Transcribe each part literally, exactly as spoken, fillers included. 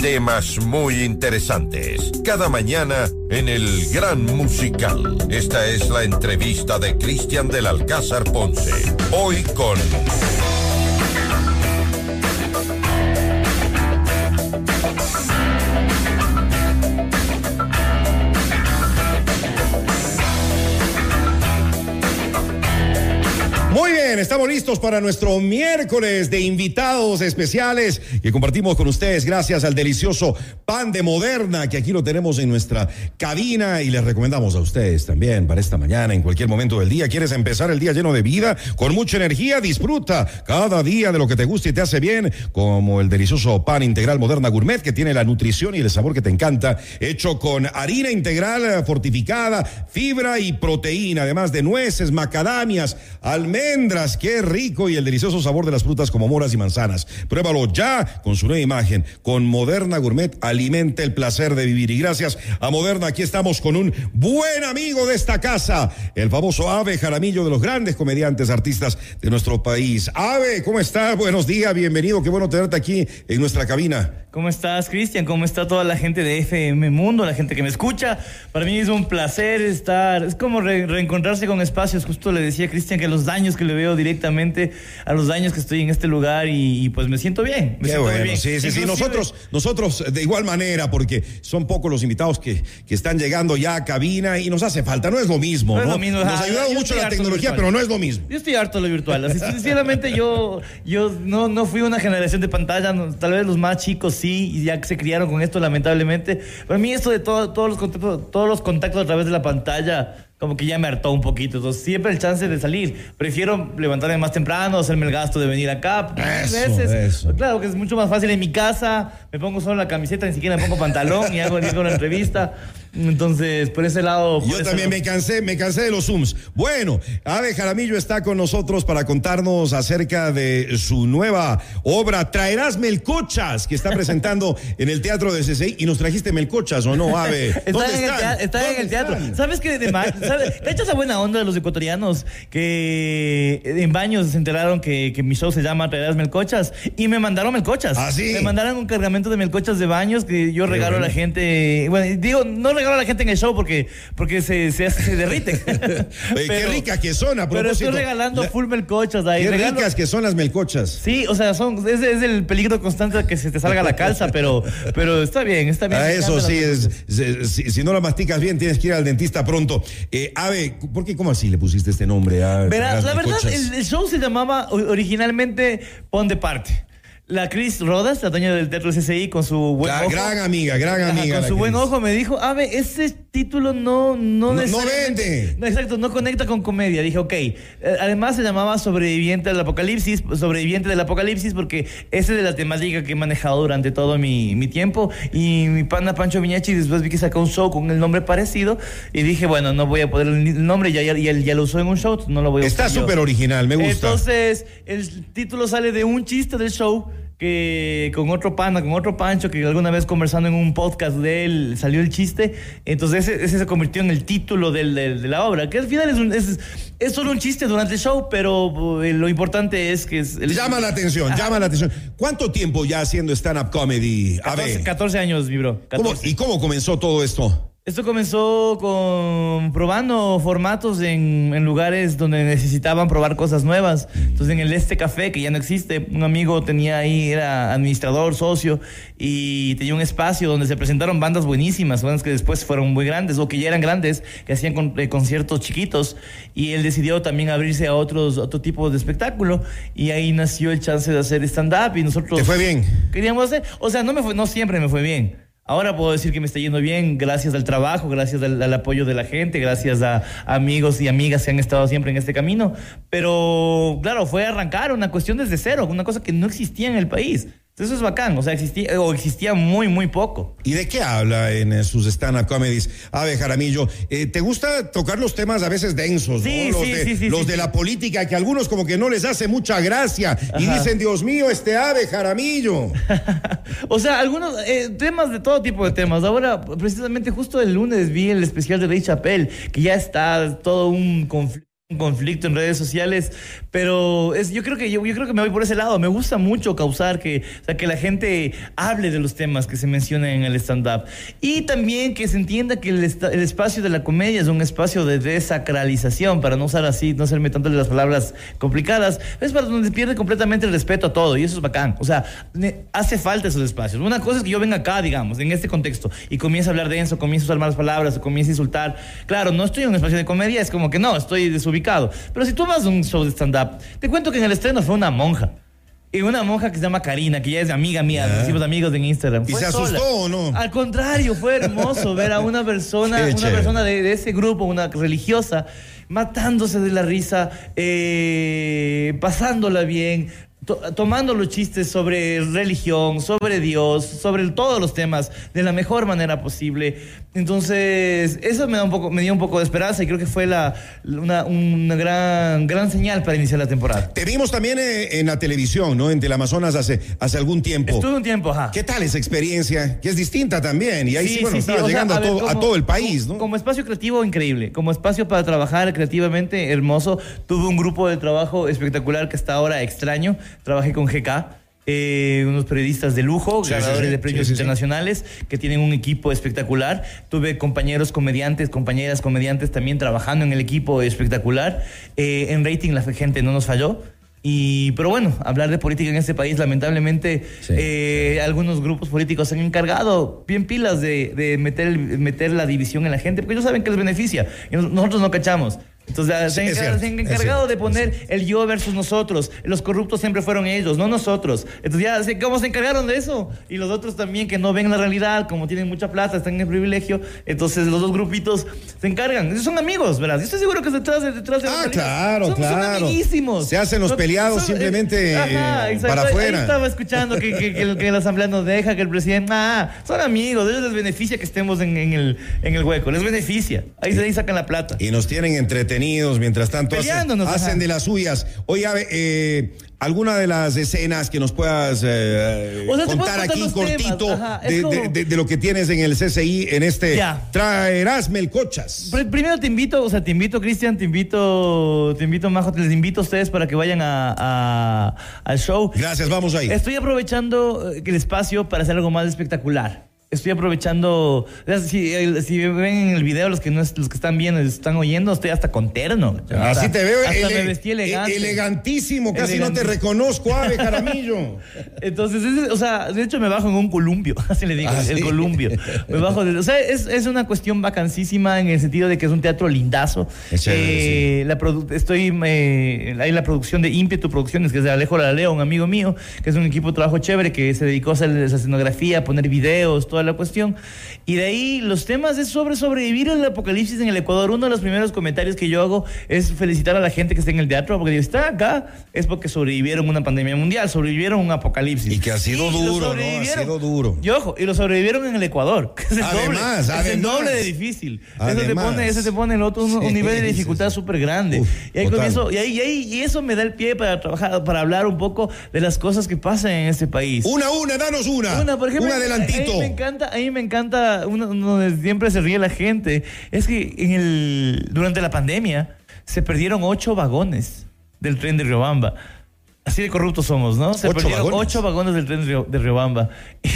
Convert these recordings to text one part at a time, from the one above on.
temas muy interesantes. Cada mañana en el Gran Musical. Esta es la entrevista de Cristian del Alcázar Ponce. Hoy con... Muy bien, estamos listos para nuestro miércoles de invitados especiales que compartimos con ustedes gracias al delicioso pan de Moderna, que aquí lo tenemos en nuestra cabina y les recomendamos a ustedes también para esta mañana, en cualquier momento del día. ¿Quieres empezar el día lleno de vida, con mucha energía? Disfruta cada día de lo que te gusta y te hace bien, como el delicioso pan integral Moderna Gourmet, que tiene la nutrición y el sabor que te encanta, hecho con harina integral fortificada, fibra y proteína, además de nueces, macadamias, almendras. Almendras, qué rico, y el delicioso sabor de las frutas como moras y manzanas. Pruébalo ya con su nueva imagen. Con Moderna Gourmet, alimenta el placer de vivir. Y gracias a Moderna, aquí estamos con un buen amigo de esta casa, el famoso Ave Jaramillo, de los grandes comediantes, artistas de nuestro país. Ave, ¿cómo estás? Buenos días, bienvenido, qué bueno tenerte aquí en nuestra cabina. ¿Cómo estás, Cristian? ¿Cómo está toda la gente de F M Mundo, la gente que me escucha? Para mí es un placer estar, es como re- reencontrarse con espacios. Justo le decía a Cristian que los daños que le veo directamente a los años que estoy en este lugar y, y pues me siento bien. Me Qué siento bueno, bien. sí, sí, Inclusive... sí. Nosotros, nosotros de igual manera, porque son pocos los invitados que, que están llegando ya a cabina y nos hace falta. No es lo mismo, ¿no? No es lo mismo. Nos ha Ah, ayudado mucho la tecnología, pero no es lo mismo. Yo estoy harto de lo virtual. Así, sinceramente, yo, yo no, no fui una generación de pantalla. No, tal vez los más chicos sí, y ya se criaron con esto, lamentablemente. Para mí esto de todo, todos los contactos, todos los contactos a través de la pantalla, como que ya me hartó un poquito. Entonces, siempre el chance de salir. Prefiero levantarme más temprano, hacerme el gasto de venir acá. Eso, veces. eso. Claro que es mucho más fácil en mi casa. Me pongo solo la camiseta, ni siquiera me pongo pantalón y hago, hago una entrevista. Entonces, por ese lado... Por Yo ese también lado. me cansé, me cansé de los Zooms. Bueno, Ave Jaramillo está con nosotros para contarnos acerca de su nueva obra, Traerás Melcochas, que está presentando en el Teatro de C C I. Y nos trajiste melcochas, ¿o no, Ave? Está ¿Dónde en el, están? tea- está en ¿Dónde el teatro. están? ¿Sabes qué? De ma- ¿sabes? ¿Te echas esa buena onda de los ecuatorianos que en baños se enteraron que, que mi show se llama Traerás Melcochas y me mandaron melcochas? ¿Ah, sí? Me mandaron un cargamento de melcochas de baños que yo regalo bueno. a la gente. Bueno, digo, no regalo a la gente en el show porque, porque se, se, se derriten. Oye, qué ricas que son, a Pero propósito. estoy regalando La- full melcochas ahí. Qué Regalo- ricas que son las melcochas. Sí, o sea, son, es, es el peligro constante de que se te salga la calza, pero, pero está bien, está bien. A Me eso encantan sí, las es, es- si, si no la masticas bien, tienes que ir al dentista pronto. Eh, Ave, ¿por qué, cómo así le pusiste este nombre? A Verás, la verdad, melcochas? el, el show se llamaba o- originalmente Pon de Parte. La Cris Rodas, la dueña del Teatro C C I, con su buen La ojo. gran amiga, gran Ajá, amiga. con la su buen Cris. ojo me dijo, Ave, ese título no... No, No- no necesariamente- vende. No, exacto, no conecta con comedia. Dije, ok. Eh, además se llamaba Sobreviviente del Apocalipsis, Sobreviviente del Apocalipsis, porque esa es de la temática que he manejado durante todo mi, mi tiempo. Y mi pana Pancho Viñachi después vi que sacó un show con el nombre parecido y dije, bueno, no voy a poner el nombre, ya, ya, ya, ya lo usó en un show, no lo voy a Está usar yo. súper original, me gusta. Entonces, el título sale de un chiste del show que con otro pana, con otro Pancho, que alguna vez conversando en un podcast de él salió el chiste. Entonces ese, ese se convirtió en el título del, del- de la obra, que al final es, un- es, es solo un chiste durante el show, pero eh, lo importante es que es... El, Llama la atención, Ajá. llama la atención. ¿Cuánto tiempo ya haciendo stand-up comedy? A catorce, ver, catorce años, mi bro. ¿cómo- catorce. ¿y cómo comenzó todo esto? Esto comenzó con probando formatos en, en lugares donde necesitaban probar cosas nuevas. Entonces en el Este Café, que ya no existe, un amigo tenía ahí, era administrador, socio, y tenía un espacio donde se presentaron bandas buenísimas, bandas que después fueron muy grandes o que ya eran grandes, que hacían con, eh, conciertos chiquitos, y él decidió también abrirse a otros, otro tipo de espectáculo, y ahí nació el chance de hacer stand-up, y nosotros... ¿Te fue bien? Queríamos hacer, o sea, no me fue, no siempre me fue bien. Ahora puedo decir que me está yendo bien gracias al trabajo, gracias al, al apoyo de la gente, gracias a amigos y amigas que han estado siempre en este camino. Pero, claro, fue arrancar una cuestión desde cero, una cosa que no existía en el país. Entonces eso es bacán, o sea, existía, o existía muy, muy poco. ¿Y de qué habla en eh, sus stand-up comedies, Ave Jaramillo? Eh, ¿Te gusta tocar los temas a veces densos, Sí, ¿no? Los sí, de, sí, sí, los sí, de sí. la política, que a algunos como que no les hace mucha gracia. Y Ajá. dicen, Dios mío, este Ave Jaramillo. O sea, algunos eh, temas de todo tipo de temas. Ahora, precisamente justo el lunes vi el especial de Dave Chappelle, que ya está todo un conflicto un conflicto en redes sociales, pero es, yo creo que yo, yo creo que me voy por ese lado. Me gusta mucho causar que, o sea, que la gente hable de los temas que se mencionan en el stand-up y también que se entienda que el, el espacio de la comedia es un espacio de desacralización, para no usar así, no hacerme tanto de las palabras complicadas, es para donde pierde completamente el respeto a todo y eso es bacán. O sea, ne, hace falta esos espacios. Una cosa es que yo venga acá, digamos, en este contexto y comience a hablar denso, comience a usar malas palabras o comience a insultar. Claro, no estoy en un espacio de comedia, es como que no, estoy desubicado. Pero si tú vas a un show de stand-up, te cuento que en el estreno fue una monja. Y una monja que se llama Karina, que ya es amiga mía, nos hicimos amigos en Instagram. ¿Y fue se asustó sola. o no? Al contrario, fue hermoso ver a una persona, una chévere. persona de, de ese grupo, una religiosa, matándose de la risa, eh, pasándola bien, to tomando los chistes sobre religión, sobre Dios, sobre todos los temas de la mejor manera posible. Entonces, eso me da un poco, me dio un poco de esperanza y creo que fue la, una, una gran, gran señal para iniciar la temporada. Te vimos también eh, en la televisión, ¿no? En Teleamazonas hace, hace algún tiempo. Estuve un tiempo, ajá. ¿Qué tal esa experiencia? Que es distinta también. Y ahí sí, Sí, bueno, sí, sí. estaba O sea, llegando a, ver, todo, como- a todo el país, como, ¿no? Como espacio creativo, increíble. Como espacio para trabajar creativamente, hermoso. Tuve un grupo de trabajo espectacular que hasta ahora extraño. Trabajé con G K. Eh, unos periodistas de lujo, Sí, ganadores sí, sí. de premios Sí, sí, sí. internacionales, que tienen un equipo espectacular. Tuve compañeros comediantes, compañeras comediantes también trabajando en el equipo espectacular. Eh, en rating la gente no nos falló. Y, pero bueno, hablar de política en este país, lamentablemente, Sí. eh, algunos grupos políticos se han encargado bien pilas de, de meter, el- meter la división en la gente, porque ellos saben que les beneficia. Y nos- nosotros no cachamos. Entonces Sí, se, han es encar- cierto, se han es encargado cierto, de poner el yo versus nosotros. Los corruptos siempre fueron ellos, no nosotros. Entonces ya, se- ¿cómo se encargaron de eso? Y los otros también que no ven la realidad, como tienen mucha plata, están en el privilegio. Entonces los dos grupitos se encargan. Ellos son amigos, ¿verdad? Yo estoy seguro que detrás de detrás de Ah, las bambalinas claro, son, claro. Son amiguísimos. Se hacen los Son- peleados son- simplemente, Ajá, eh, exacto. para Ahí- afuera. Ahí estaba escuchando que, que, que, el- que la asamblea nos deja, que el presidente... Ah, son amigos, a ellos les beneficia que estemos en, en, el, en el hueco, les beneficia. Ahí, ahí sacan la plata. Y nos tienen entretenidos mientras tanto hacen, Peleándonos, hacen ajá. de las suyas. Oye, a ver, eh, alguna de las escenas que nos puedas eh, O sea, te contar puedo aquí contar los cortito temas, ajá, es de, como- de- de- de lo que tienes en el C C I en este Ya. Traerás Melcochas. Pr- Primero te invito, o sea, te invito, Cristian, te invito, te invito, Majo, les invito a ustedes para que vayan a, a- al show. Gracias, vamos ahí. Estoy aprovechando eh, el espacio para hacer algo más espectacular. Estoy aprovechando, si, el- si ven en el video los que no es- los que están viendo, están oyendo, estoy hasta con terno. Así Hasta- te veo, hasta ele- me vestí elegante. e- elegantísimo, casi no te Elegantísimo. reconozco, Ave Jaramillo. Entonces, ese- o sea, de hecho me bajo en un columpio, así le digo, Ah, el ¿sí? columpio. Me bajo de- o sea, es, es una cuestión vacancísima en el sentido de que es un teatro lindazo. Es chévere, Eh, la produ- estoy, eh, hay la producción de Ímpetu Producciones, que es de Alejo Laleo, un amigo mío, que es un equipo de trabajo chévere, que se dedicó a hacer esa escenografía, a poner videos, toda la cuestión. Y de ahí los temas es sobre sobrevivir el apocalipsis en el Ecuador. Uno de los primeros comentarios que yo hago es felicitar a la gente que está en el teatro, porque digo, está acá, es porque sobrevivieron una pandemia mundial, sobrevivieron un apocalipsis. Y que ha sido Y lo duro, ¿no? Ha sobrevivieron. sido duro. Y ojo, y lo sobrevivieron en el Ecuador, que es el doble. Además, Es el además. doble de difícil. Eso te Además. pone, eso te pone el otro un, un Sí, nivel de sí, dificultad sí. súper grande. Uf, y ahí total. comienzo, y ahí, y ahí, y eso me da el pie para trabajar, para hablar un poco de las cosas que pasan en este país. Una, una, danos una. Una, por ejemplo, un adelantito. A mí me encanta, a mí me encanta uno donde siempre se ríe la gente. Es que en el, durante la pandemia se perdieron ocho vagones del tren de Riobamba. Así de corruptos somos, ¿no? Se ¿Ocho perdieron vagones? ocho vagones del tren de Rio- de Riobamba.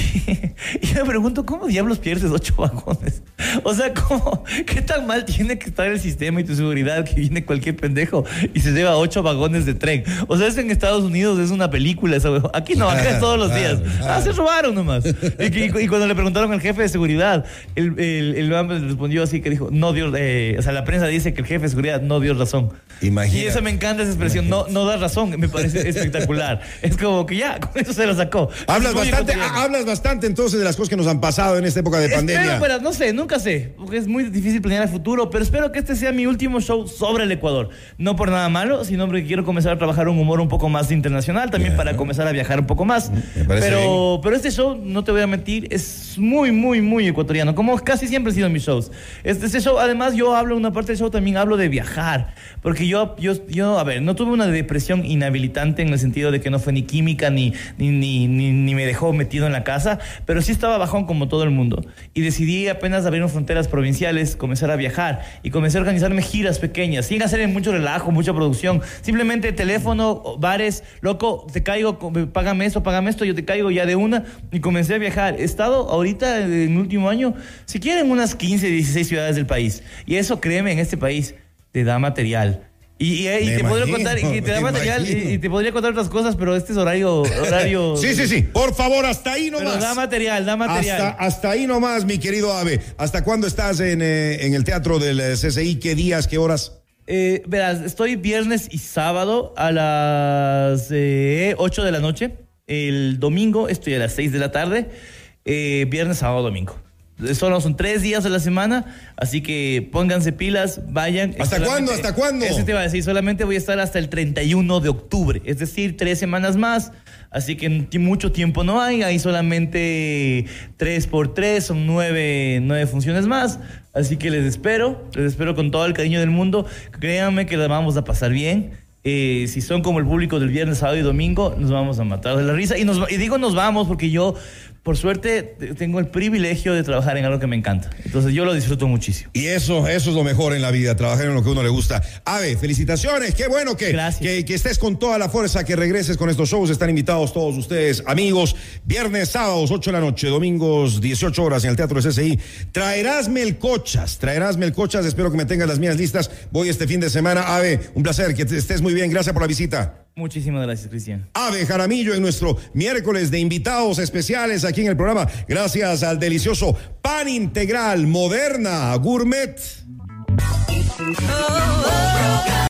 Y, y me pregunto, ¿cómo diablos pierdes ocho vagones? O sea, ¿cómo? ¿Qué tan mal tiene que estar el sistema y tu seguridad que viene cualquier pendejo y se lleva ocho vagones de tren? O sea, eso en Estados Unidos es una película. Esa huevo. Aquí no, acá es todos los días. Ah, se robaron nomás. Y, que- y cuando le preguntaron al jefe de seguridad, el, el, el hombre respondió así que dijo, no dio, eh, o sea, la prensa dice que el jefe de seguridad no dio razón. Imagínate. Y esa me encanta, esa expresión, no, no da razón, me parece espectacular. Es como que ya, con eso se lo sacó. Hablas Es muy bastante, ecuatoriano. ha- hablas bastante entonces de las cosas que nos han pasado en esta época de pandemia. Espero, pero no sé, nunca sé, porque es muy difícil planear el futuro, pero espero que este sea mi último show sobre el Ecuador. No por nada malo, sino porque quiero comenzar a trabajar un humor un poco más internacional, también Ya. para comenzar a viajar un poco más. Me parece Pero, pero este show, no te voy a mentir, es muy, muy, muy ecuatoriano, como casi siempre han sido mis shows. Este, este show, además, yo hablo, una parte del show también hablo de viajar, porque yo, yo, yo, a ver, no tuve una depresión inhabilitante en en el sentido de que no fue ni química ni, ni, ni, ni, ni me dejó metido en la casa, pero sí estaba bajón como todo el mundo. Y decidí apenas abrir fronteras provinciales, comenzar a viajar y comencé a organizarme giras pequeñas, sin hacer mucho relajo, mucha producción. Simplemente teléfono, bares, loco, te caigo, págame esto, págame esto, yo te caigo ya de una y comencé a viajar. He estado ahorita en el último año, si quieren, unas quince, dieciséis ciudades del país. Y eso, créeme, en este país te da material. Y, y, y te imagino, podría contar, y te da material y, y te podría contar otras cosas, pero este es horario... horario sí, sí, sí. Por favor, hasta ahí nomás. Pero da material, da material. Hasta, hasta ahí nomás, mi querido Ave. ¿Hasta cuándo estás en, eh, en el teatro del C C I? ¿Qué días, qué horas? Eh, verás, estoy viernes y sábado a las eh, ocho de la noche. El domingo estoy a las seis de la tarde. Eh, viernes, sábado, domingo. Solo son tres días de la semana, así que pónganse pilas, vayan. ¿Hasta cuándo? ¿Hasta cuándo? Eso te iba a decir, solamente voy a estar hasta el treinta y uno de octubre, es decir, tres semanas más, así que mucho tiempo no hay, hay solamente tres por tres, son nueve, nueve funciones más, así que les espero, les espero con todo el cariño del mundo, créanme que la vamos a pasar bien. Eh, si son como el público del viernes, sábado y domingo, nos vamos a matar de la risa. Y, nos, y digo nos vamos porque yo, por suerte, tengo el privilegio de trabajar en algo que me encanta. Entonces yo lo disfruto muchísimo. Y eso, eso es lo mejor en la vida, trabajar en lo que a uno le gusta. Ave, felicitaciones, qué bueno que, que, que estés con toda la fuerza, que regreses con estos shows. Están invitados todos ustedes, amigos. Viernes, sábados, ocho de la noche, domingos, dieciocho horas en el Teatro de C C I. Traerás melcochas, traerás melcochas. Espero que me tengas las mías listas. Voy este fin de semana. Ave, un placer, que estés muy bien. Gracias por la visita. Muchísimas gracias, Cristian. Ave Jaramillo en nuestro miércoles de invitados especiales aquí en el programa. Gracias al delicioso pan integral Moderna Gourmet.